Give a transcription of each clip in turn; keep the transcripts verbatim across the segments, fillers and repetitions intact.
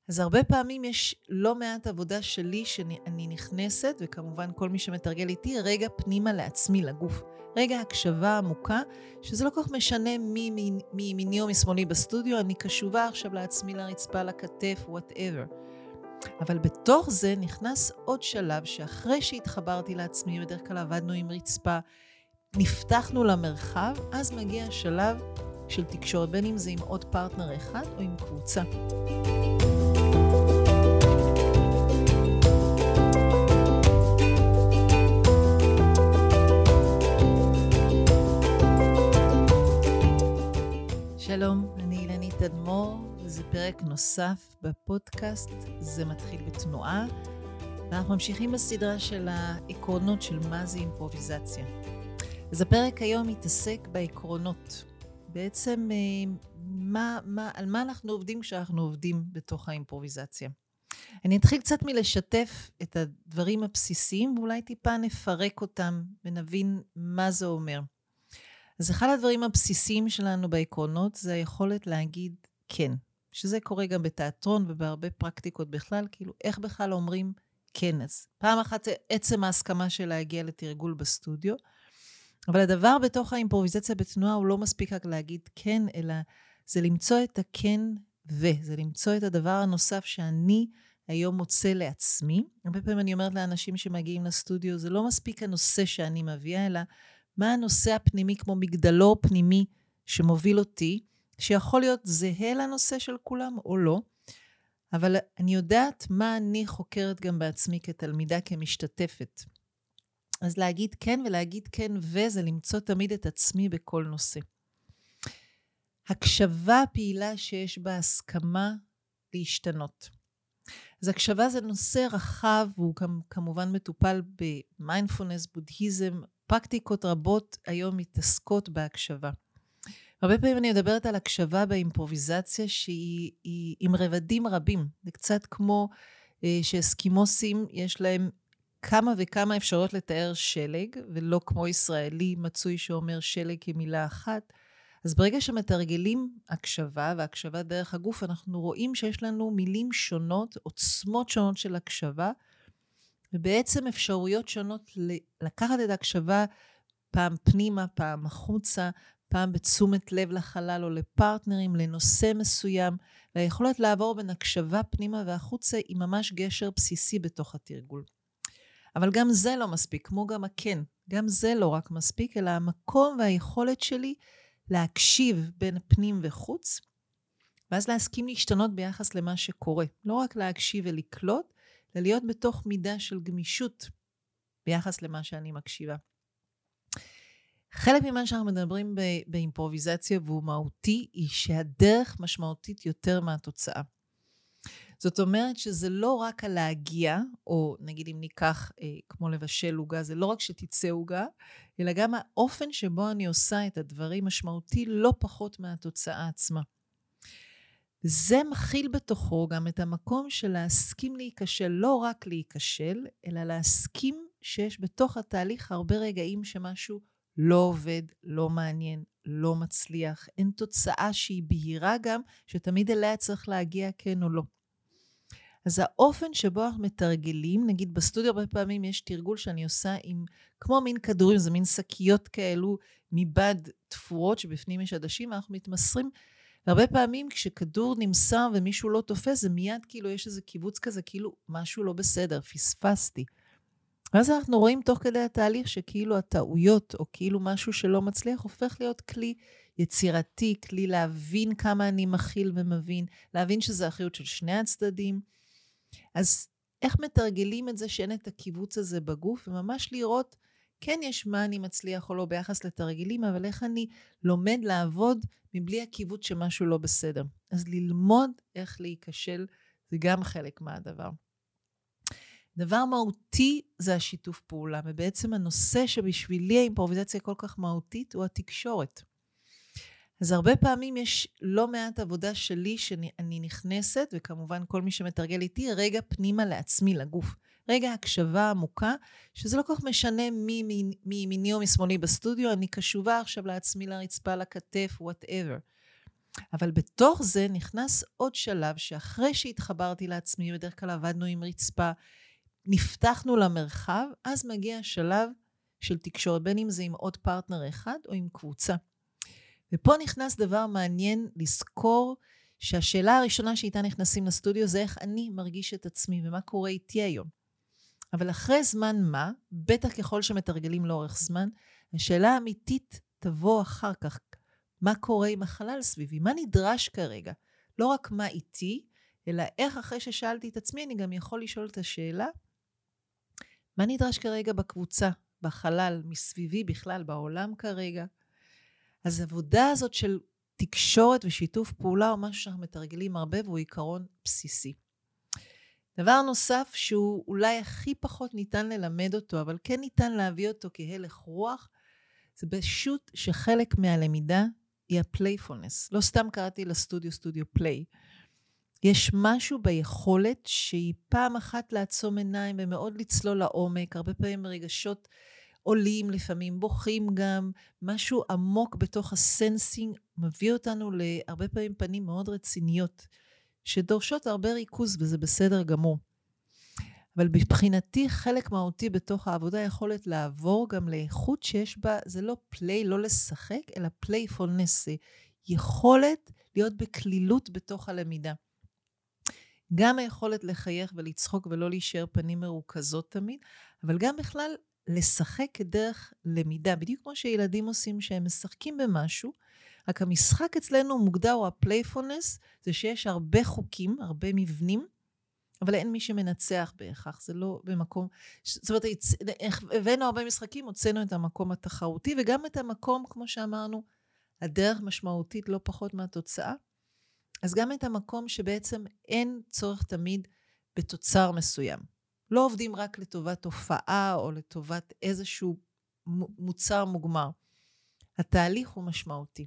אז הרבה פעמים יש לא מעט עבודה שלי שאני נכנסת, וכמובן כל מי שמתרגל איתי, רגע פנימה לעצמי, לגוף. רגע הקשבה עמוקה, שזה לא כל כך משנה מי מימיני או משמאלי בסטודיו, אני קשובה עכשיו לעצמי, לרצפה, לכתף, whatever. אבל בתוך זה נכנס עוד שלב שאחרי שהתחברתי לעצמי, בדרך כלל עבדנו עם רצפה, נפתחנו למרחב, אז מגיע השלב של תקשורת, בין אם זה עם עוד פרטנר אחד או עם קבוצה. שלום, אני אילנית אדמור, וזה פרק נוסף בפודקאסט, זה מתחיל בתנועה, ואנחנו ממשיכים בסדרה של העקרונות של מה זה אימפרוביזציה. אז הפרק היום מתעסק בעקרונות, בעצם מה, מה, על מה אנחנו עובדים כשאנחנו עובדים בתוך האימפרוביזציה. אני אתחיל קצת מלשתף את הדברים הבסיסיים, ואולי טיפה נפרק אותם ונבין מה זה אומר. אז אחד הדברים הבסיסיים שלנו בעקרונות זה היכולת להגיד כן, שזה קורה גם בתיאטרון ובהרבה פרקטיקות בכלל, כאילו איך בכלל אומרים כן. אז פעם אחת עצם ההסכמה של להגיע לתרגול בסטודיו, אבל הדבר בתוך האימפרוביזציה בתנועה הוא לא מספיק רק להגיד כן, אלא זה למצוא את הכן וזה למצוא את הדבר הנוסף שאני היום מוצא לעצמי. הרבה פעמים אני אומרת לאנשים שמגיעים לסטודיו, זה לא מספיק הנושא שאני מביאה, אלא מה הנושא הפנימי כמו מגדלור פנימי שמוביל אותי, שיכול להיות זהה לנושא של כולם או לא, אבל אני יודעת מה אני חוקרת גם בעצמי כתלמידה, כמשתתפת. אז להגיד כן ולהגיד כן וזה למצוא תמיד את עצמי בכל נושא. הקשבה פעילה שיש בה הסכמה להשתנות. אז הקשבה זה נושא רחב, והוא גם כמובן מטופל במיינדפולנס, בודהיזם, פרקטיקות רבות היום מתעסקות בהקשבה. הרבה פעמים אני מדברת על הקשבה באימפרוביזציה שהיא היא, עם רבדים רבים. זה קצת כמו אה, שאסקימוסים יש להם כמה וכמה אפשרויות לתאר שלג, ולא כמו ישראלי מצוי שאומר שלג כמילה אחת. אז ברגע שמתרגלים הקשבה והקשבה דרך הגוף, אנחנו רואים שיש לנו מילים שונות, עוצמות שונות של הקשבה, ובעצם אפשרויות שונות לקחת את ההקשבה פעם פנימה, פעם החוצה, פעם בתשומת לב לחלל או לפרטנרים, לנושא מסוים, והיכולת לעבור בין הקשבה פנימה והחוצה היא ממש גשר בסיסי בתוך התרגול. אבל גם זה לא מספיק, כמו גם הכן, גם זה לא רק מספיק, אלא המקום והיכולת שלי להקשיב בין פנים וחוץ, ואז להסכים להשתנות ביחס למה שקורה. לא רק להקשיב ולקלוט, אלא להיות בתוך מידה של גמישות ביחס למה שאני מקשיבה. חלק ממה שאנחנו מדברים באימפרוביזציה והוא מהותי, היא שהדרך משמעותית יותר מהתוצאה. זאת אומרת שזה לא רק הלהגיע, או נגיד אם ניקח אה, כמו לבשל עוגה, זה לא רק שתצא עוגה, אלא גם האופן שבו אני עושה את הדברים משמעותי לא פחות מהתוצאה עצמה. זה מכיל בתוכו גם את המקום של להסכים להיכשל, לא רק להיכשל, אלא להסכים שיש בתוך התהליך הרבה רגעים שמשהו לא עובד, לא מעניין, לא מצליח, אין תוצאה שהיא בהירה גם, שתמיד אליה צריך להגיע כן או לא. אז האופן שבו אנחנו מתרגלים, נגיד בסטודיו הרבה פעמים יש תרגול שאני עושה עם, כמו מין כדורים, זה מין שקיות כאלו מבד תפורות שבפנים יש עדשים, ואנחנו מתמסרים, והרבה פעמים כשכדור נמסר ומישהו לא תופס, זה מיד כאילו יש איזה קיבוץ כזה, כאילו משהו לא בסדר, פספסתי. ואז אנחנו רואים תוך כדי התהליך שכאילו הטעויות, או כאילו משהו שלא מצליח, הופך להיות כלי יצירתי, כלי להבין כמה אני מכיל ומבין, להבין שזה אחריות של שני הצדדים. אז איך מתרגלים את זה שאין את הקיבוץ הזה בגוף, וממש לראות, כן יש מה אני מצליח או לא ביחס לתרגלים, אבל איך אני לומד לעבוד מבלי הקיבוץ שמשהו לא בסדר. אז ללמוד איך להיכשל, זה גם חלק מהדבר. דבר מהותי זה השיתוף פעולה, ובעצם הנושא שבשבילי האימפרוביזציה כל כך מהותית הוא התקשורת. אז הרבה פעמים יש לא מעט עבודה שלי שאני נכנסת, וכמובן כל מי שמתרגל איתי, רגע פנימה לעצמי, לגוף. רגע הקשבה עמוקה, שזה לא כל כך משנה מי מימיני או משמאלי בסטודיו, אני קשובה עכשיו לעצמי, לרצפה, לכתף, whatever. אבל בתוך זה נכנס עוד שלב שאחרי שהתחברתי לעצמי, בדרך כלל עבדנו עם רצפה, נפתחנו למרחב, אז מגיע השלב של תקשורת, בין אם זה עם עוד פרטנר אחד או עם קבוצה. ופה נכנס דבר מעניין לזכור שהשאלה הראשונה שאיתה נכנסים לסטודיו זה איך אני מרגיש את עצמי ומה קורה איתי היום. אבל אחרי זמן מה, בטח ככל שמתרגלים לאורך זמן, השאלה האמיתית תבוא אחר כך. מה קורה עם החלל סביבי? מה נדרש כרגע? לא רק מה איתי, אלא איך אחרי ששאלתי את עצמי, אני גם יכול לשאול את השאלה, מה נדרש כרגע בקבוצה, בחלל, מסביבי בכלל, בעולם כרגע? אז העבודה הזאת של תקשורת ושיתוף פעולה הוא משהו שאנחנו מתרגלים הרבה והוא עיקרון בסיסי. דבר נוסף שהוא אולי הכי פחות ניתן ללמד אותו, אבל כן ניתן להביא אותו כהלך רוח, זה פשוט שחלק מהלמידה היא הפלייפולנס. לא סתם קראתי לסטודיו סטודיו פליי. יש משהו ביכולת שהיא פעם אחת לעצום עיניים ומאוד לצלול לעומק, הרבה פעמים רגשות עולים, לפעמים בוכים גם, משהו עמוק בתוך הסנסינג מביא אותנו להרבה פעמים פנים מאוד רציניות, שדורשות הרבה ריכוז וזה בסדר גמור. אבל מבחינתי חלק מהותי בתוך העבודה יכולת לעבור גם לאיכות שיש בה, זה לא פליי, לא לשחק, אלא פלייפולנס, יכולת להיות בכלילות בתוך הלמידה. גם היכולת לחייך ולצחוק ולא להישאר פנים מרוכזות תמיד, אבל גם בכלל לשחק כדרך למידה, בדיוק כמו שילדים עושים שהם משחקים במשהו, רק המשחק אצלנו מוגדר הוא הפלייפולנס, זה שיש הרבה חוקים, הרבה מבנים, אבל אין מי שמנצח בהכרח, זה לא במקום, זאת אומרת, הבאנו הרבה משחקים, הוצאנו את המקום התחרותי, וגם את המקום, כמו שאמרנו, הדרך משמעותית לא פחות מהתוצאה, אז גם את המקום שבעצם אין צורך תמיד בתוצר מסוים. לא עובדים רק לטובת הופעה או לטובת איזשהו מוצר מוגמר. התהליך הוא משמעותי.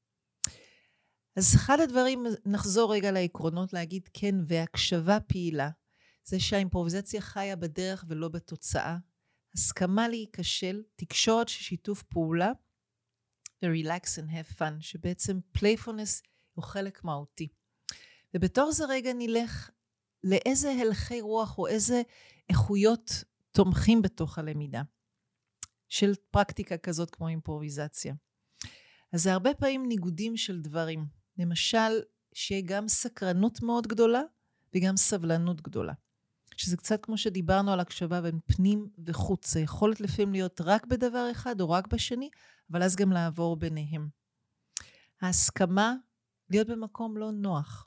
אז אחד הדברים, נחזור רגע לעקרונות להגיד כן, והקשבה פעילה, זה שהאימפרוביזציה חיה בדרך ולא בתוצאה, הסכמה להיכשל, תקשורת של שיתוף פעולה, ו-relax and have fun, שבעצם playfulness הוא חלק מהותי. ובתור זה רגע נלך לאיזה הלכי רוח או איזה איכויות תומכים בתוך הלמידה, של פרקטיקה כזאת כמו אימפרוביזציה. אז זה הרבה פעמים ניגודים של דברים. למשל, שיהיה גם סקרנות מאוד גדולה, וגם סבלנות גדולה. שזה קצת כמו שדיברנו על הקשבה בין פנים וחוץ. זה יכולת לפעמים להיות רק בדבר אחד או רק בשני, אבל אז גם לעבור ביניהם. ההסכמה להיות במקום לא נוח.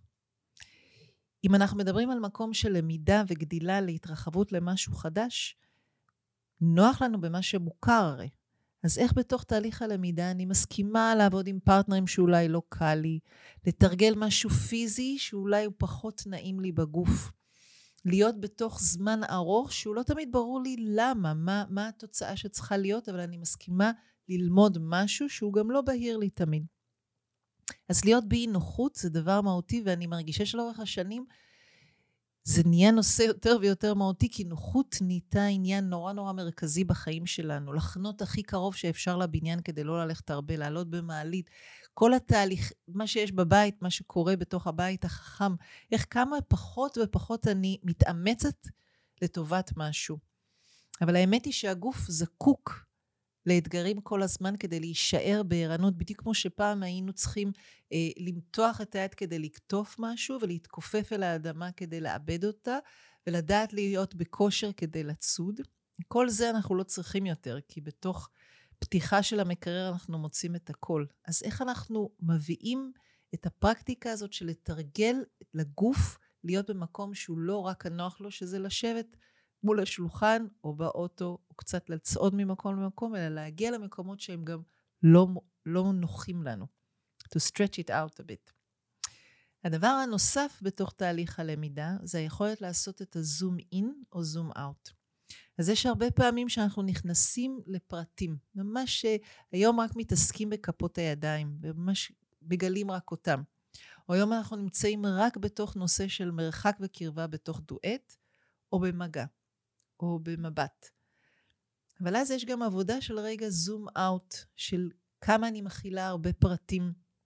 אם אנחנו מדברים על מקום של למידה וגדילה להתרחבות למשהו חדש, נוח לנו במה שמוכר הרי. אז איך בתוך תהליך הלמידה אני מסכימה לעבוד עם פרטנרים שאולי לא קל לי, לתרגל משהו פיזי שאולי הוא פחות נעים לי בגוף, להיות בתוך זמן ארוך שהוא לא תמיד ברור לי למה, מה, מה התוצאה שצריכה להיות, אבל אני מסכימה ללמוד משהו שהוא גם לא בהיר לי תמיד. אז להיות באי נוחות זה דבר מהותי, ואני מרגישה שלאורך השנים זה נהיה נושא יותר ויותר מהותי, כי נוחות נהייתה עניין נורא נורא מרכזי בחיים שלנו, לחנות הכי קרוב שאפשר לבניין כדי לא ללכת הרבה, לעלות במעלית, כל התהליך, מה שיש בבית, מה שקורה בתוך הבית החכם, איך כמה פחות ופחות אני מתאמצת לטובת משהו. אבל האמת היא שהגוף זקוק לאתגרים כל הזמן כדי להישאר בערנות, בדיוק כמו שפעם היינו צריכים אה, למתוח את היד כדי לקטוף משהו, ולהתכופף אל האדמה כדי לאבד אותה, ולדעת להיות בכושר כדי לצוד. כל זה אנחנו לא צריכים יותר, כי בתוך פתיחה של המקרר אנחנו מוצאים את הכל. אז איך אנחנו מביאים את הפרקטיקה הזאת של לתרגל לגוף, להיות במקום שהוא לא רק הנוח לו, שזה לשבת מול השולחן או באוטו, או קצת לצעוד ממקום למקום, אלא להגיע למקומות שהם גם לא, לא נוחים לנו. To stretch it out a bit. הדבר הנוסף בתוך תהליך הלמידה, זה היכולת לעשות את הזום אין או זום אאוט. אז יש הרבה פעמים שאנחנו נכנסים לפרטים, ממש היום רק מתעסקים בכפות הידיים, וממש בגלים רק אותם. או היום אנחנו נמצאים רק בתוך נושא של מרחק וקרבה בתוך דואט, או במגע. או במבט. אבל אז יש גם עבודה של רגע זום אאוט, של כמה אני מכילה הרבה פרטים,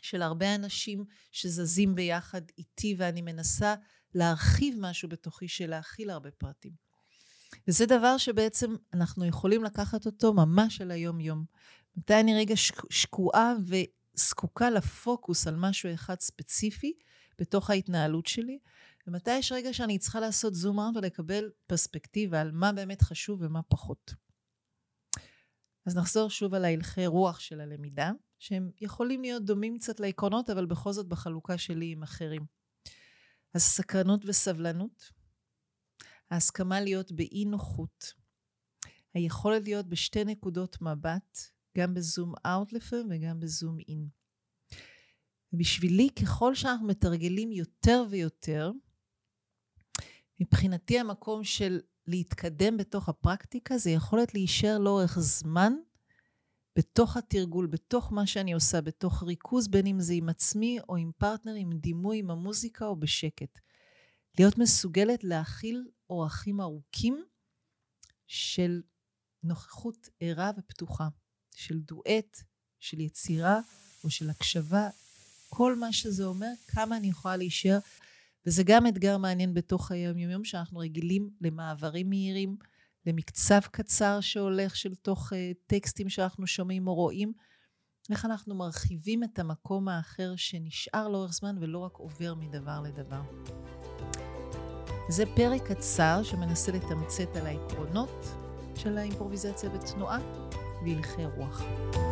של הרבה אנשים שזזים ביחד איתי, ואני מנסה להרחיב משהו בתוכי של להכיל הרבה פרטים. וזה דבר שבעצם אנחנו יכולים לקחת אותו ממש על היום-יום. מתי אני רגע שקועה וזקוקה לפוקוס על משהו אחד ספציפי בתוך ההתנהלות שלי, ומתי יש רגע שאני צריכה לעשות זום אאוט ולקבל פרספקטיבה על מה באמת חשוב ומה פחות. אז נחזור שוב על ההלכי רוח של הלמידה, שהם יכולים להיות דומים קצת לעקרונות, אבל בכל זאת בחלוקה שלי עם אחרים. אז סקרנות וסבלנות, ההסכמה להיות באי נוחות, היכולת להיות בשתי נקודות מבט, גם בזום אאוט לפעמים וגם בזום אין. ובשבילי, ככל שאנחנו מתרגלים יותר ויותר, מבחינתי המקום של להתקדם בתוך הפרקטיקה, זה יכולת להישאר לאורך זמן, בתוך התרגול, בתוך מה שאני עושה, בתוך ריכוז, בין אם זה עם עצמי או עם פרטנר, עם דימוי, עם המוזיקה או בשקט. להיות מסוגלת להכיל אורחים ארוכים של נוכחות ערה ופתוחה, של דואט, של יצירה או של הקשבה, כל מה שזה אומר, כמה אני יכולה להישאר, וזה גם אתגר מעניין בתוך היום יום, שאנחנו רגילים למעברים מהירים, למקצב קצר שהולך של תוך uh, טקסטים שאנחנו שומעים או רואים, איך אנחנו מרחיבים את המקום האחר שנשאר לאורך זמן ולא רק עובר מדבר לדבר. זה פרק קצר שמנסה לתמצת על העקרונות של האימפרוביזציה בתנועה והלכי רוח.